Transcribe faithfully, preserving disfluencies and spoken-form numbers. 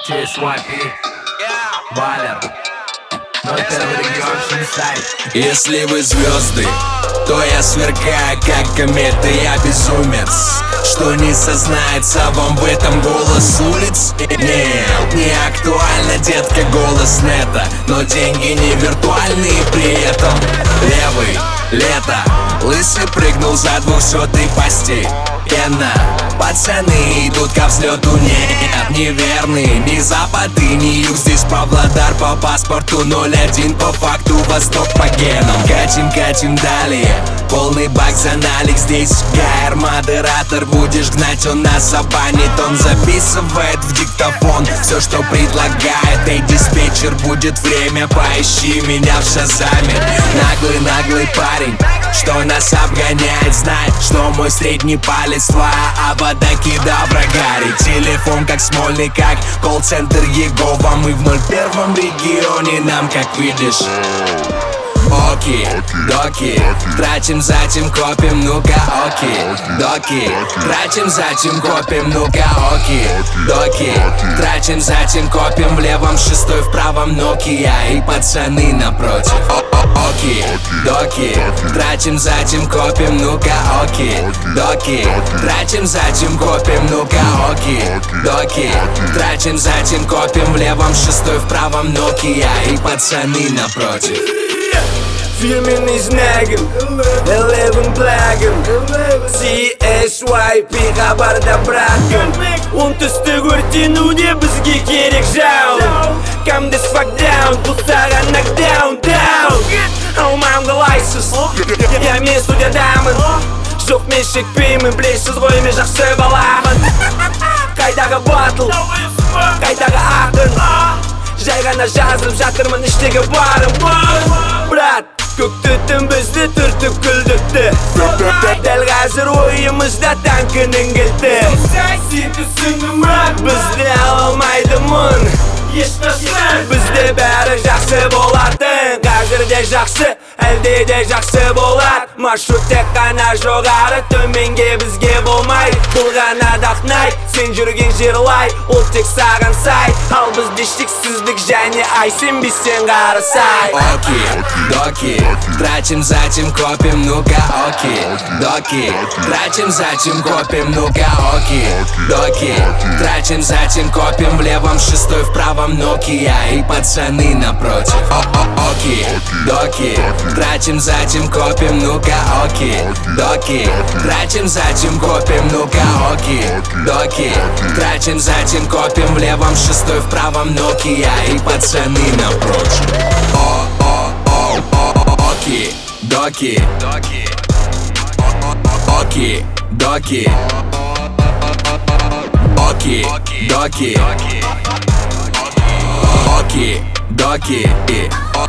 Че эс уай пи, Валер, ноль первый регион, Шинсай. Если вы звезды, то я сверкаю, как комета, я безумец. Что не сознается вам в этом голос улиц? Нет, не актуально, детка, голос нета. Но деньги не виртуальные при этом. Левый, лето, лысый прыгнул за двухсотый постель. Пена, пацаны идут ко взлету, нет, неверные, ни запад и ни юг. Здесь Павлодар по паспорту ноль один, по факту Восток по генам. Катим, катим далее, полный бак за налик. Здесь Гайер, модератор, будешь гнать, он нас забанит. Он записывает в диктофон все, что предлагает. Эй, диспетчер, будет время, поищи меня в Шазаме. Наглый, наглый парень, что нас обгоняет, знает, что мой средний палец твоя абракадабра гарит. Телефон как Смольный, как колл-центр Егова. Мы в ноль первом регионе, нам, как видишь, оки, доки, тратим, затем копим, ну-ка, оки, доки, тратим, затем копим, ну-ка, оки, доки, тратим, затем копим. В левом шестой, в правом Nokia и пацаны напротив. Оки, доки, тратим, затем копим, ну-ка, оки, доки, тратим, затем копим, ну-ка, оки, доки, тратим, затем копим. В левом шестой, в правом Nokia и пацаны напротив. Фирменный знаком, левым благом, Че эс уай пи хабарда браткам. Оңтүстік өртенуде бізге керек жау. Come this fuck down, бұл саған knockdown, down. Аумам қалайсыз, я мен студиядамын. Жоқ мен шекпеймін, білесіз ғой мен жақсы баламын. Қайдағы батыл, қайдағы ақын, жай ғана жазып жатырмын іштегі барым. Брат, көк түтін бізді түртіп күлдіртті. Дәл қазір ойымызда танкінің кілті. Сен түсіндің мрак, бізді ала алмайды мұн. Ешқашан бізде бәрі жақсы болатын. Қазір де жақсы, әлде де жақсы болады. Маршрут тек қана жоғары, төменге бізге болмай. Бұл ғана дақнай, сен жүрген жер лай. Ол тек саған сай, ал бізде шексіздік және ай. Сенбесең қарасай. Оки, доки, тратим, затем копим, ну-ка, оки, доки, тратим, затем копим, ну-ка, оки, доки, тратим, затем копим. В левом шестой, в правом Nokia и пацаны напротив. Оки, доки, тратим, затем копим, ну-ка, оки, доки, тратим, затем копим, ну-ка, оки, доки, тратим, затем копим. В левом шестой, в правом Nokia и пацаны напротив. Оки, доки, оки, доки, оки, доки, оки, доки,